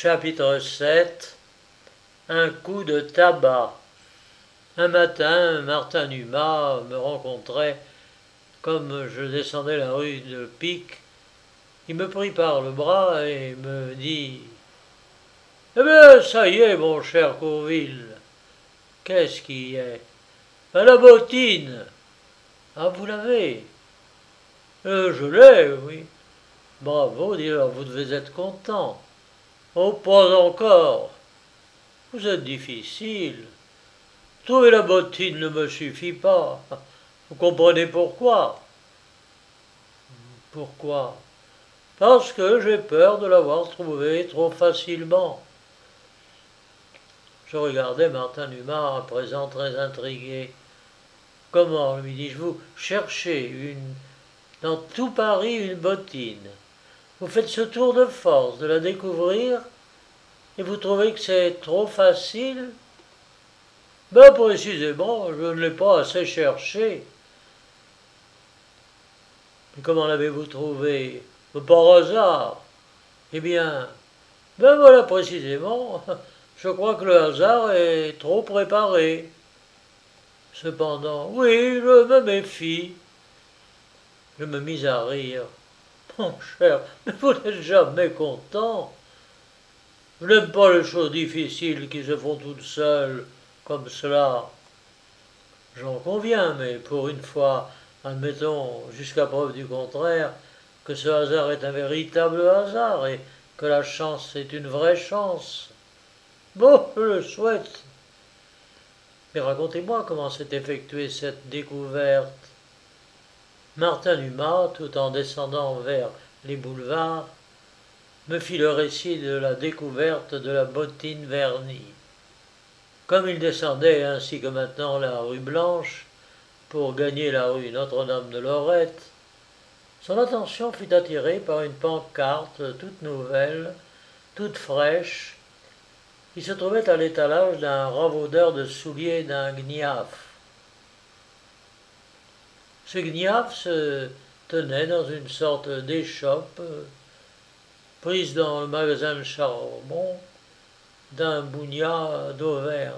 Chapitre 7. Un coup de tabac. Un matin, Martin Numa me rencontrait comme je descendais la rue de Pic. Il me prit par le bras et me dit: Eh bien, ça y est, mon cher Courville. Qu'est-ce qui y est? Ben, la bottine. Ah, vous l'avez? Je l'ai, oui. Bravo, dis-leur, vous devez être content. Oh, pas encore. Vous êtes difficile. Trouver la bottine ne me suffit pas. Vous comprenez pourquoi? Pourquoi? Parce que j'ai peur de l'avoir trouvée trop facilement. Je regardais Martin Numa, à présent très intrigué. Comment, lui dis-je, vous cherchez dans tout Paris une bottine. Vous faites ce tour de force de la découvrir et vous trouvez que c'est trop facile? Ben précisément, je ne l'ai pas assez cherché. Mais comment l'avez-vous trouvé? Par hasard. Eh bien, ben voilà précisément. Je crois que le hasard est trop préparé. Cependant, oui, je me méfie. Je me mis à rire. Mon cher, mais vous n'êtes jamais content. Je n'aime pas les choses difficiles qui se font toutes seules, comme cela. J'en conviens, mais pour une fois, admettons, jusqu'à preuve du contraire, que ce hasard est un véritable hasard et que la chance est une vraie chance. Bon, je le souhaite. Mais racontez-moi comment s'est effectuée cette découverte. Martin Numa, tout en descendant vers les boulevards, me fit le récit de la découverte de la bottine vernie. Comme il descendait, ainsi que maintenant, la rue Blanche, pour gagner la rue Notre-Dame-de-Lorette, son attention fut attirée par une pancarte toute nouvelle, toute fraîche, qui se trouvait à l'étalage d'un ravaudeur de souliers d'un gnaf. Ce gnaf se tenait dans une sorte d'échoppe prise dans le magasin de charbon d'un bougnat d'Auvergne.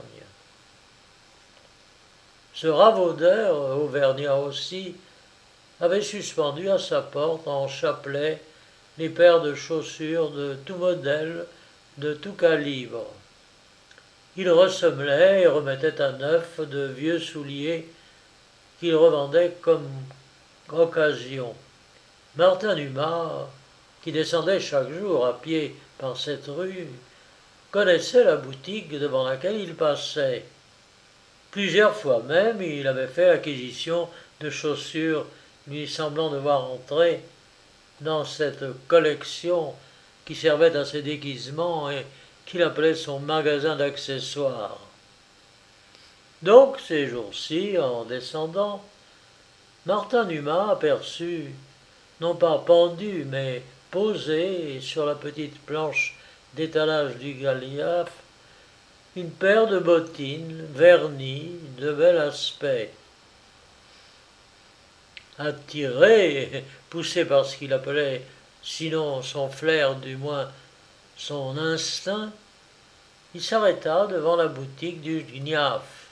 Ce ravaudeur, auvergnat aussi, avait suspendu à sa porte en chapelet les paires de chaussures de tout modèle, de tout calibre. Il ressemblait et remettait à neuf de vieux souliers qu'il revendait comme occasion. Martin Numa, qui descendait chaque jour à pied par cette rue, connaissait la boutique devant laquelle il passait. Plusieurs fois même, il avait fait acquisition de chaussures lui semblant devoir entrer dans cette collection qui servait à ses déguisements et qu'il appelait son magasin d'accessoires. Donc, ces jours-ci, en descendant, Martin Numa aperçut, non pas pendu, mais posé sur la petite planche d'étalage du Galiaf, une paire de bottines vernies de bel aspect. Attiré, poussé par ce qu'il appelait, sinon son flair, du moins son instinct, il s'arrêta devant la boutique du gnaf.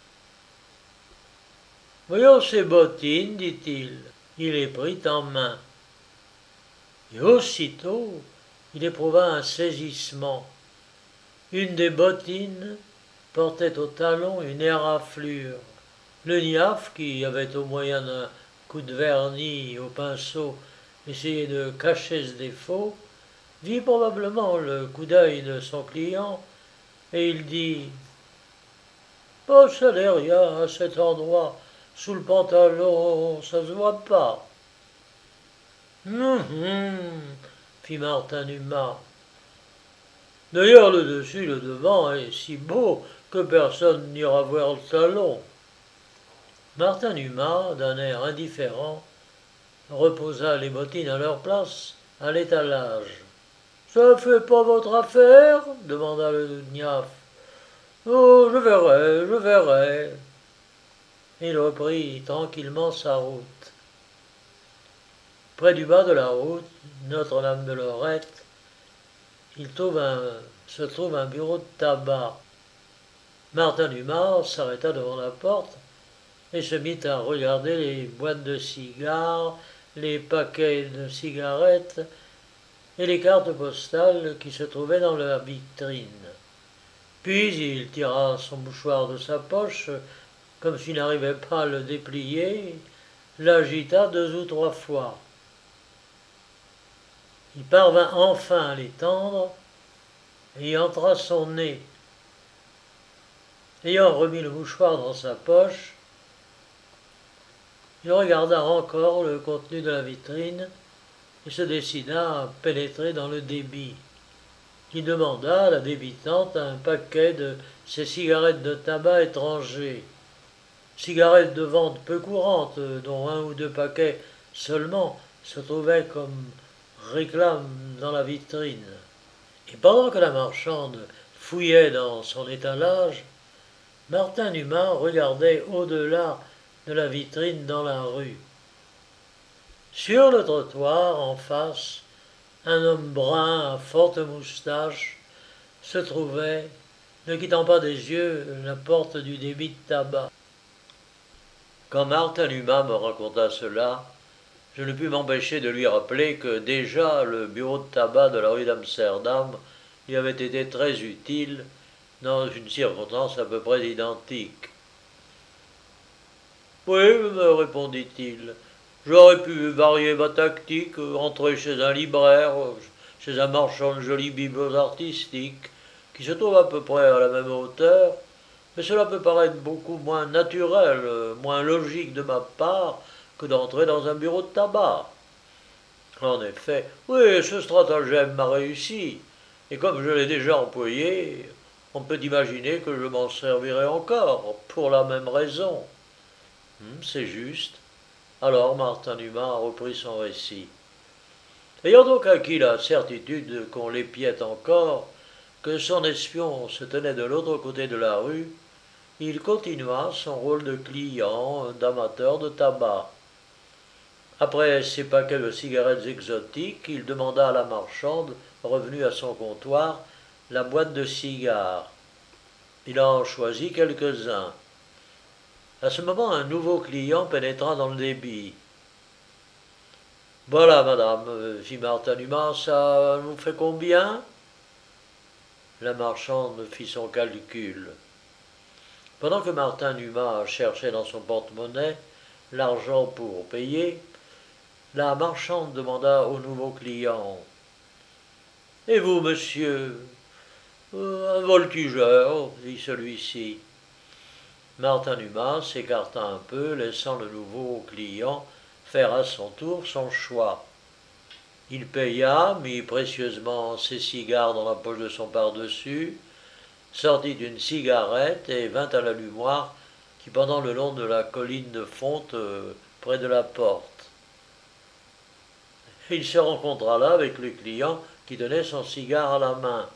Voyons ces bottines, dit-il. Il les prit en main. Et aussitôt, il éprouva un saisissement. Une des bottines portait au talon une éraflure. Le gnaf, qui avait au moyen d'un coup de vernis au pinceau essayé de cacher ce défaut, vit probablement le coup d'œil de son client et il dit: Oh, ça n'est rien à cet endroit, sous le pantalon, ça se voit pas. Fit Martin Numa. D'ailleurs, le dessus, le devant est si beau que personne n'ira voir le talon. Martin Numa, d'un air indifférent, reposa les bottines à leur place, à l'étalage. Ça ne fait pas votre affaire? Demanda le gnaf. Oh, je verrai. Il reprit tranquillement sa route. Près du bas de la route, Notre-Dame-de-Lorette, se trouve un bureau de tabac. Martin Dumas s'arrêta devant la porte et se mit à regarder les boîtes de cigares, les paquets de cigarettes et les cartes postales qui se trouvaient dans la vitrine. Puis il tira son mouchoir de sa poche, comme s'il n'arrivait pas à le déplier, l'agita 2 ou 3 fois. Il parvint enfin à l'étendre et y entra son nez. Ayant remis le mouchoir dans sa poche, il regarda encore le contenu de la vitrine et se décida à pénétrer dans le débit. Il demanda à la débitante un paquet de ces cigarettes de tabac étrangers, cigarettes de vente peu courantes, dont 1 ou 2 paquets seulement se trouvaient comme réclame dans la vitrine. Et pendant que la marchande fouillait dans son étalage, Martin Dumas regardait au-delà de la vitrine dans la rue. Sur le trottoir, en face, un homme brun à forte moustache se trouvait, ne quittant pas des yeux la porte du débit de tabac. Quand Martin Dumas me raconta cela, je ne pus m'empêcher de lui rappeler que déjà le bureau de tabac de la rue d'Amsterdam y avait été très utile dans une circonstance à peu près identique. Oui, me répondit-il, j'aurais pu varier ma tactique, entrer chez un libraire, chez un marchand de jolis bibelots artistiques, qui se trouve à peu près à la même hauteur, mais cela peut paraître beaucoup moins naturel, moins logique de ma part que d'entrer dans un bureau de tabac. En effet, oui, ce stratagème m'a réussi, et comme je l'ai déjà employé, on peut imaginer que je m'en servirai encore, pour la même raison. C'est juste. Alors Martin Dumas reprit son récit. Ayant donc acquis la certitude qu'on l'épiait encore, que son espion se tenait de l'autre côté de la rue, il continua son rôle de client, d'amateur de tabac. Après ses paquets de cigarettes exotiques, il demanda à la marchande, revenue à son comptoir, la boîte de cigares. Il en choisit quelques-uns. À ce moment, un nouveau client pénétra dans le débit. Voilà, madame, fit Martin Dumas, ça vous fait combien? La marchande fit son calcul. Pendant que Martin Dumas cherchait dans son porte-monnaie l'argent pour payer, la marchande demanda au nouveau client. Et vous, monsieur? Un voltigeur, dit celui-ci. Martin Dumas s'écarta un peu, laissant le nouveau client faire à son tour son choix. Il paya, mit précieusement ses cigares dans la poche de son pardessus, sortit une cigarette et vint à l'allumoir qui pendant le long de la colline de fonte près de la porte. Il se rencontra là avec le client qui tenait son cigare à la main.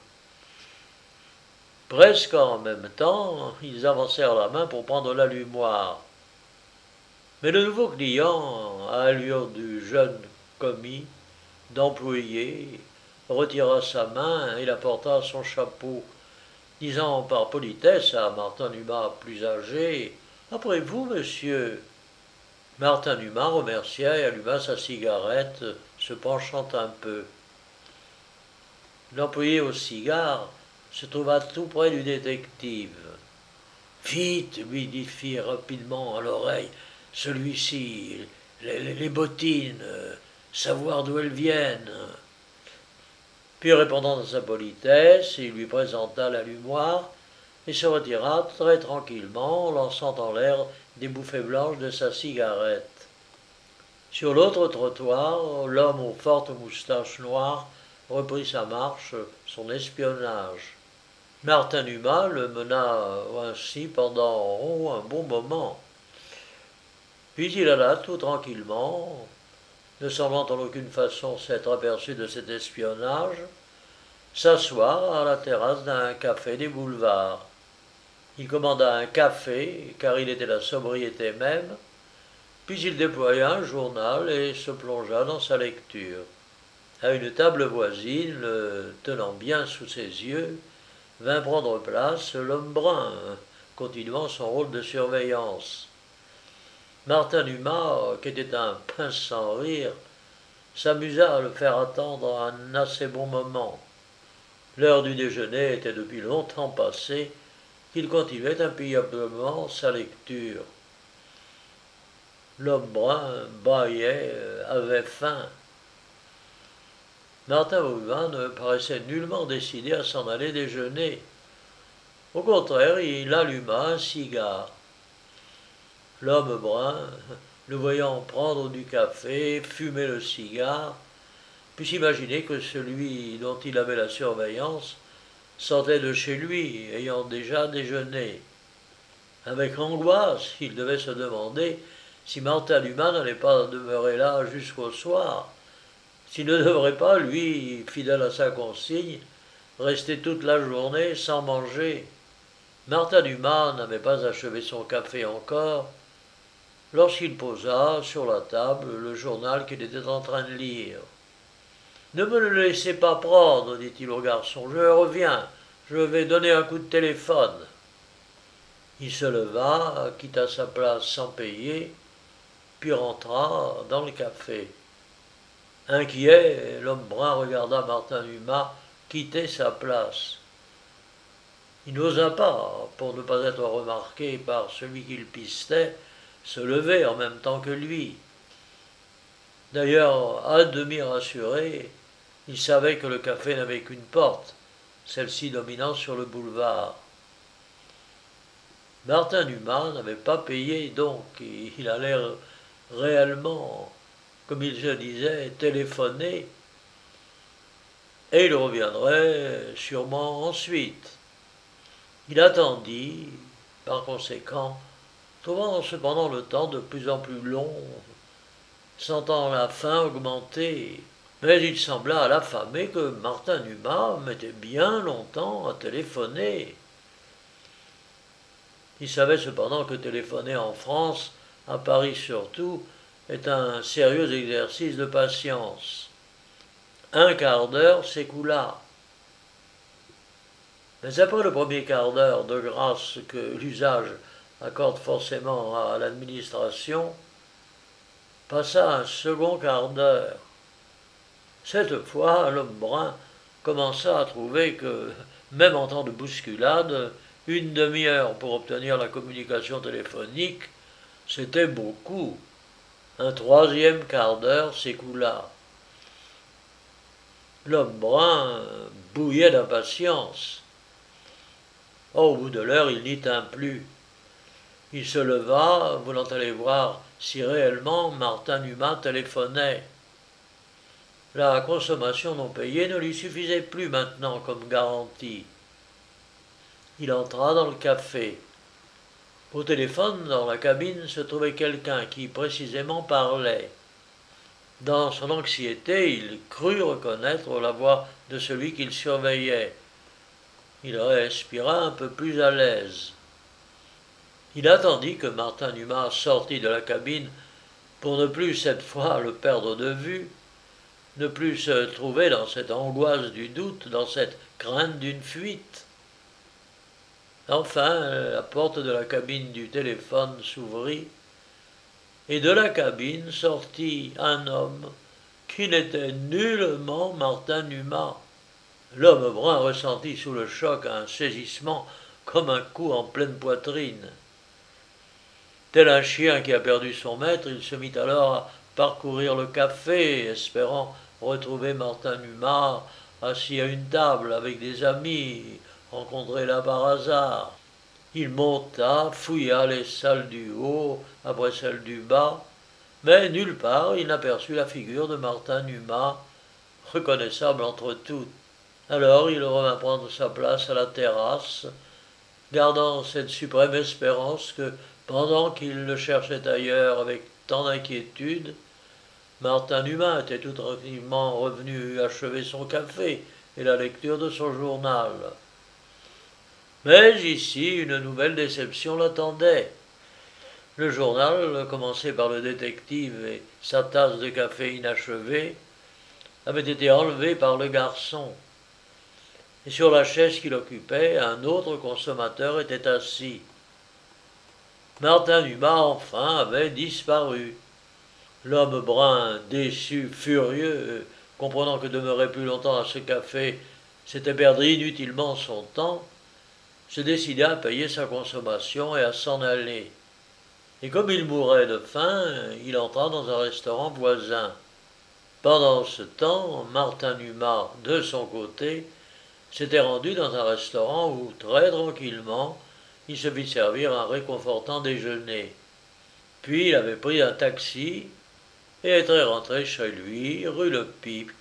Presque en même temps, ils avancèrent la main pour prendre l'allumoir. Mais le nouveau client, à allure du jeune commis, d'employé, retira sa main et la porta à son chapeau, disant par politesse à Martin Dumas plus âgé « Après vous, monsieur ». Martin Dumas remercia et alluma sa cigarette, se penchant un peu. L'employé au cigare se trouva tout près du détective. « Vite !» lui dit rapidement à l'oreille celui-ci, les bottines, savoir d'où elles viennent. Puis répondant à sa politesse, il lui présenta l'allumoir et se retira très tranquillement, lançant en l'air des bouffées blanches de sa cigarette. Sur l'autre trottoir, l'homme aux fortes moustaches noires reprit sa marche, son espionnage. Martin Dumas le mena ainsi pendant un bon moment. Puis il alla tout tranquillement, ne semblant en aucune façon s'être aperçu de cet espionnage, s'asseoir à la terrasse d'un café des boulevards. Il commanda un café, car il était la sobriété même, puis il déploya un journal et se plongea dans sa lecture. À une table voisine, le tenant bien sous ses yeux, vint prendre place l'homme brun, continuant son rôle de surveillance. Martin Dumas, qui était un pince sans rire, s'amusa à le faire attendre un assez bon moment. L'heure du déjeuner était depuis longtemps passée, qu'il continuait impayablement sa lecture. L'homme brun bâillait, avait faim. Martin Vauban ne paraissait nullement décidé à s'en aller déjeuner. Au contraire, il alluma un cigare. L'homme brun, le voyant prendre du café, fumer le cigare, put s'imaginer que celui dont il avait la surveillance sortait de chez lui, ayant déjà déjeuné. Avec angoisse, il devait se demander si Martin Dumas n'allait pas demeurer là jusqu'au soir, s'il ne devrait pas, lui, fidèle à sa consigne, rester toute la journée sans manger. Martin Dumas n'avait pas achevé son café encore, lorsqu'il posa sur la table le journal qu'il était en train de lire. Ne me le laissez pas prendre, dit-il au garçon, je reviens, je vais donner un coup de téléphone. Il se leva, quitta sa place sans payer, puis rentra dans le café. Inquiet, l'homme brun regarda Martin Dumas quitter sa place. Il n'osa pas, pour ne pas être remarqué par celui qu'il pistait, se lever en même temps que lui. D'ailleurs, à demi rassuré, il savait que le café n'avait qu'une porte, celle-ci dominant sur le boulevard. Martin Dumas n'avait pas payé, donc il allait réellement, comme il se disait, téléphoner, et il reviendrait sûrement ensuite. Il attendit, par conséquent, trouvant cependant le temps de plus en plus long, sentant la faim augmenter, mais il sembla à l'affamé que Martin Dumas mettait bien longtemps à téléphoner. Il savait cependant que téléphoner en France, à Paris surtout, est un sérieux exercice de patience. Un quart d'heure s'écoula. Mais après le premier quart d'heure de grâce que l'usage accorde forcément à l'administration, passa un second quart d'heure. Cette fois, l'homme brun commença à trouver que, même en temps de bousculade, une demi-heure pour obtenir la communication téléphonique, c'était beaucoup. Un troisième quart d'heure s'écoula. L'homme brun bouillait d'impatience. Au bout de l'heure, il n'y tint plus. Il se leva, voulant aller voir si réellement Martin Dumas téléphonait. La consommation non payée ne lui suffisait plus maintenant comme garantie. Il entra dans le café. Au téléphone, dans la cabine, se trouvait quelqu'un qui précisément parlait. Dans son anxiété, il crut reconnaître la voix de celui qu'il surveillait. Il respira un peu plus à l'aise. Il attendit que Martin Dumas sortît de la cabine pour ne plus cette fois le perdre de vue, ne plus se trouver dans cette angoisse du doute, dans cette crainte d'une fuite. Enfin, la porte de la cabine du téléphone s'ouvrit, et de la cabine sortit un homme qui n'était nullement Martin Dumas. L'homme brun ressentit sous le choc un saisissement comme un coup en pleine poitrine. Tel un chien qui a perdu son maître, il se mit alors à parcourir le café, espérant retrouver Martin Dumas assis à une table avec des amis, rencontrés là par hasard. Il monta, fouilla les salles du haut, après celles du bas, mais nulle part il n'aperçut la figure de Martin Dumas, reconnaissable entre toutes. Alors il revint prendre sa place à la terrasse, gardant cette suprême espérance que, pendant qu'il le cherchait ailleurs avec tant d'inquiétude, Martin Dumas était tout tranquillement revenu achever son café et la lecture de son journal. Mais ici, une nouvelle déception l'attendait. Le journal, commencé par le détective et sa tasse de café inachevée, avait été enlevé par le garçon. Et sur la chaise qu'il occupait, un autre consommateur était assis. Martin Dumas, enfin, avait disparu. L'homme brun, déçu, furieux, comprenant que demeurer plus longtemps à ce café, c'était perdre inutilement son temps, se décida à payer sa consommation et à s'en aller. Et comme il mourait de faim, il entra dans un restaurant voisin. Pendant ce temps, Martin Dumas, de son côté, s'était rendu dans un restaurant où, très tranquillement, il se fit servir un réconfortant déjeuner. Puis il avait pris un taxi et était rentré chez lui, rue Le Pic,